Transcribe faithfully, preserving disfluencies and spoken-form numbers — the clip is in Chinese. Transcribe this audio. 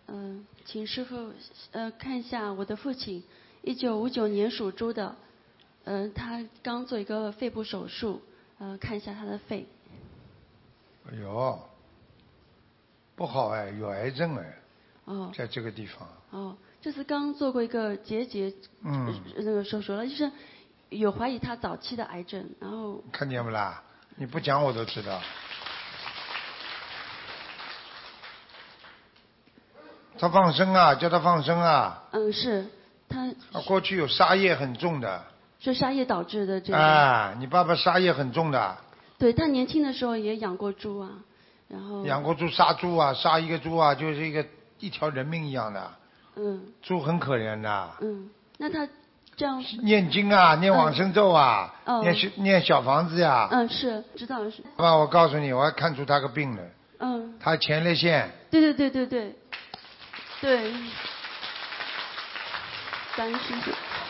嗯、呃，请师傅呃看一下我的父亲，一九五九年属猪的，嗯、呃，他刚做一个肺部手术，呃，看一下他的肺。 哎呦，不好哎，有癌症哎。 哦。 在这个地方。 哦，这次刚做过一个结节，嗯，那个手术了，就是有怀疑他早期的癌症，然后。 看见不啦？你不讲我都知道。他放生啊，叫他放生啊。 嗯，是他。 他过去有杀业很重的。 是杀业导致的这个。 啊，你爸爸杀业很重的。 对，他年轻的时候也养过猪啊，然后。 养过猪，杀猪啊，杀一个猪啊，就是一个一条人命一样的。 嗯。 猪很可怜的。 嗯，那他这样。 念经啊，念往生咒啊， 嗯、 念小念小房子呀。 嗯，是知道是。 爸，我告诉你，我还看出他个病了。 嗯。 他前列腺。 对对对对对。对，感恩师父。